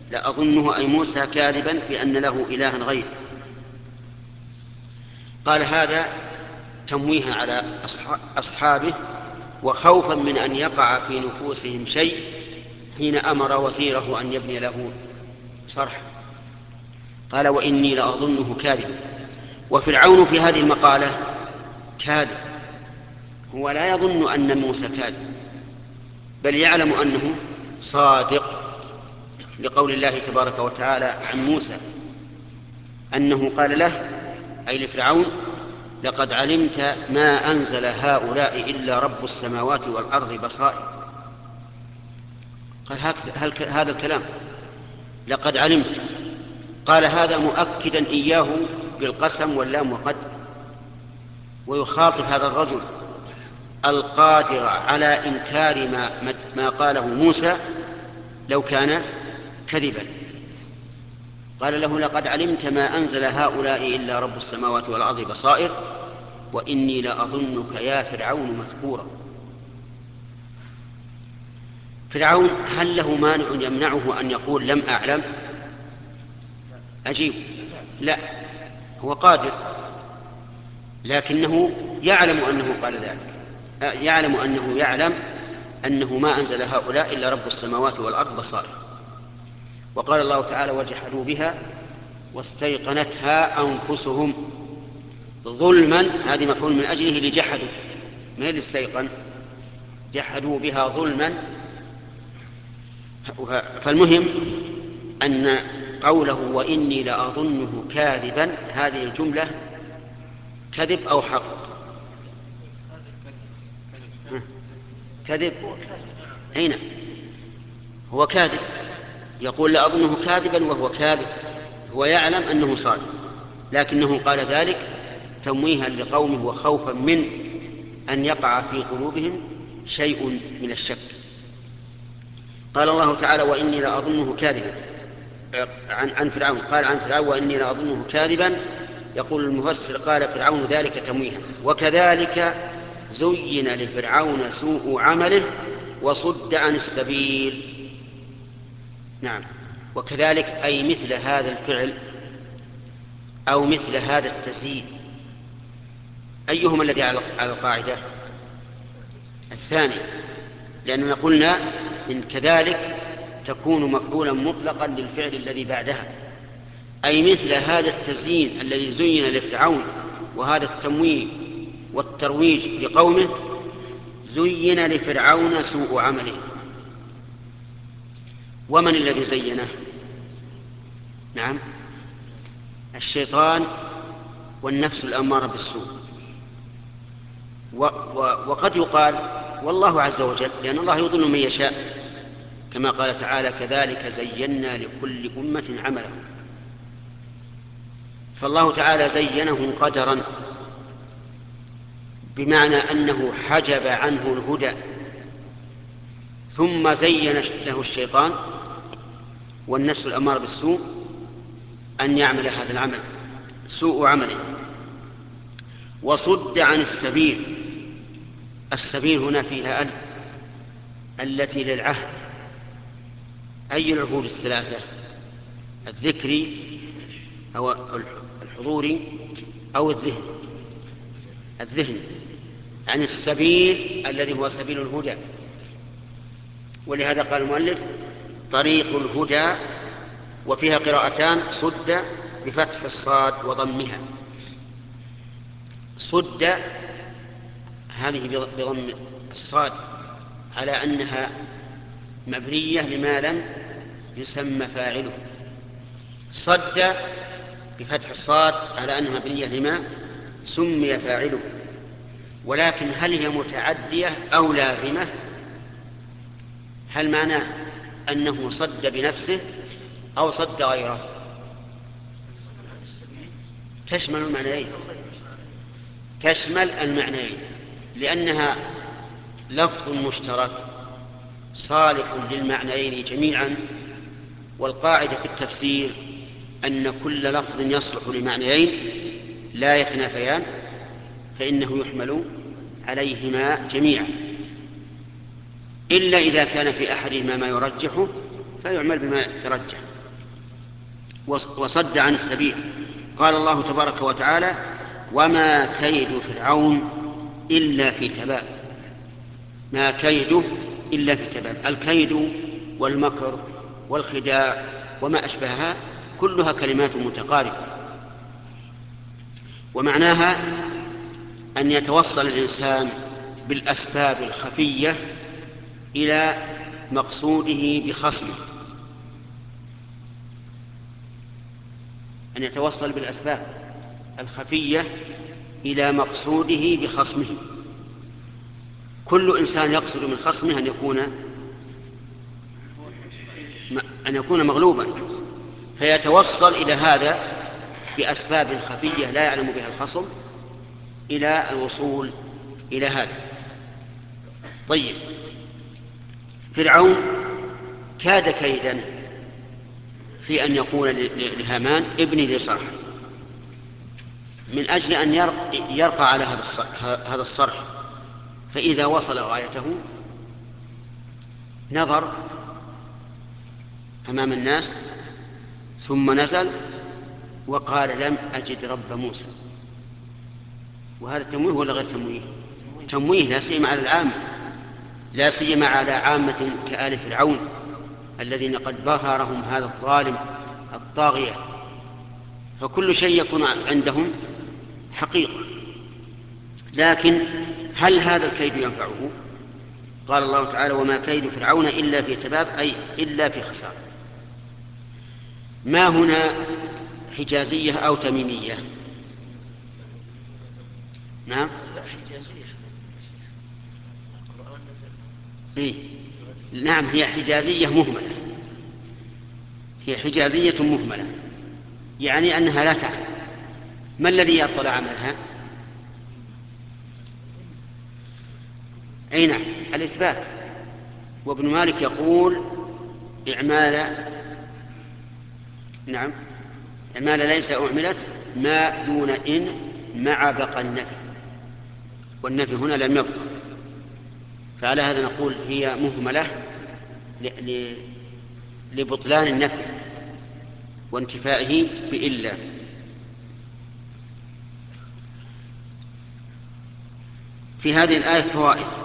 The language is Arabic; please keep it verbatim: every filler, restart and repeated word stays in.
لأظنه أي موسى كاذبا بأن له إلها غيره. قال هذا تمويها على أصحابه وخوفا من أن يقع في نفوسهم شيء حين أمر وزيره أن يبني له صرح. قال وإني لأظنه كاذبا. وفرعون في هذه المقالة كاذب، هو لا يظن أن موسى كاذب بل يعلم أنه صادق، لقول الله تبارك وتعالى عن موسى أنه قال له أي لفرعون لقد علمت ما أنزل هؤلاء إلا رب السماوات والأرض بصائر. قال هذا الكلام لقد علمت، قال هذا مؤكدا إياه بالقسم واللام وقد، ويخاطب هذا الرجل القادر على إنكار ما, ما قاله موسى لو كان كذبا. قال له لقد علمت ما أنزل هؤلاء إلا رب السماوات والأرض بصائر وإني لأظنك يا فرعون مثبورا. فرعون هل له مانع يمنعه أن يقول لم أعلم؟ أجيب لا، هو قادر، لكنه يعلم أنه قال ذلك، يعلم أنه يعلم أنه ما أنزل هؤلاء إلا رب السماوات والأرض بصائر. وقال الله تعالى وجحدوا بها واستيقنتها أنفسهم ظلما، هذه مفعول من أجله لجحدوا، ما هي اللي استيقن، جحدوا بها ظلما. فالمهم أن قوله وإني لأظنه كاذبا هذه الجملة كذب أو حق؟ كذب. أين هو كاذب؟ يقول لأظنه كاذبا وهو كاذب، هو يعلم أنه صادق، لكنه قال ذلك تمويها لقومه وخوفا من أن يقع في قلوبهم شيء من الشك. قال الله تعالى وإني لأظنه كاذبا عن, عن فرعون، قال عن فرعون وإني لأظنه كاذبا. يقول المفسر قال فرعون ذلك تمويها. وكذلك زين لفرعون سوء عمله وصد عن السبيل. نعم، وكذلك أي مثل هذا الفعل أو مثل هذا التزيين. أيهما الذي على القاعدة؟ الثاني، لأننا قلنا إن كذلك تكون مفعولا مطلقا للفعل الذي بعدها، أي مثل هذا التزيين الذي زين لفرعون وهذا التمويه والترويج لقومه زين لفرعون سوء عمله. ومن الذي زينه؟ نعم، الشيطان والنفس الأمارة بالسوء. و و وقد يقال والله عز وجل، لأن الله يضل من يشاء، كما قال تعالى كذلك زينا لكل أمة عملهم. فالله تعالى زينه قدرا بمعنى أنه حجب عنه الهدى، ثم زين له الشيطان والنفس الأمارة بالسوء أن يعمل هذا العمل سوء عمله. وصد عن السبيل، السبيل هنا فيها ال التي للعهد. أي العهود الثلاثة؟ الذكري أو الحضوري أو الذهني؟ الذهني، عن السبيل الذي هو سبيل الهدى. ولهذا قال المؤلف طريق الهدى، وفيها قراءتان صد بفتح الصاد وضمها. صد هذه بضم الصاد على أنها مبنية لما لم يسمى فاعله، صد بفتح الصاد على أنها مبنية لما سمي فاعله. ولكن هل هي متعدية أو لازمة؟ هل معناه أنه صد بنفسه أو صد غيره؟ تشمل المعنيين، تشمل المعنيين، لأنها لفظ مشترك صالح للمعنيين جميعا. والقاعدة في التفسير أن كل لفظ يصلح لمعنيين لا يتنافيان فإنه يحمل عليهما جميعا، إلا إذا كان في أحدهما ما يرجحه فيعمل بما يترجح. وصد عن السبيل. قال الله تبارك وتعالى: وما كيد فرعون إلا في تباب. ما كيده إلا في تباب. الكيد والمكر والخداع وما أشبهها كلها كلمات متقاربة، ومعناها أن يتوصل الإنسان بالأسباب الخفية إلى مقصوده بخصمه، أن يتوصل بالأسباب الخفية إلى مقصوده بخصمه. كل إنسان يقصد من خصمه أن يكون أن يكون مغلوبا، فيتوصل إلى هذا بأسباب خفية لا يعلم بها الخصم إلى الوصول إلى هذا. طيب، فرعون كاد كيدا في أن يقول لهامان: ابني لي صرحا، من أجل أن يرقى على هذا الصرح. فإذا وصل غايته نظر أمام الناس ثم نزل وقال: لم أجد رب موسى. وهذا تمويه ولا غير تمويه؟ تمويه، لا سيما على العامة، لا سيما على عامة كآل فرعون الذين قد بهرهم هذا الظالم الطاغية، فكل شيء يكون عندهم حقيقة. لكن هل هذا الكيد ينفعه؟ قال الله تعالى: وما كيد فرعون إلا في تباب، أي إلا في خسارة. ما هنا حجازية أو تميمية؟ نعم، إيه؟ نعم، هي حجازية مهملة، هي حجازية مهملة، يعني أنها لا تعلم. ما الذي يبطل عملها؟ أي نعم، الإثبات. وابن مالك يقول: إعمال نعم إعمال ليس أعملت ما دون إن مع بقى النفي، والنفي هنا لم يبقى، فعلى هذا نقول هي مهملة لبطلان النفي وانتفائه بإلا. في هذه الآية فوائد: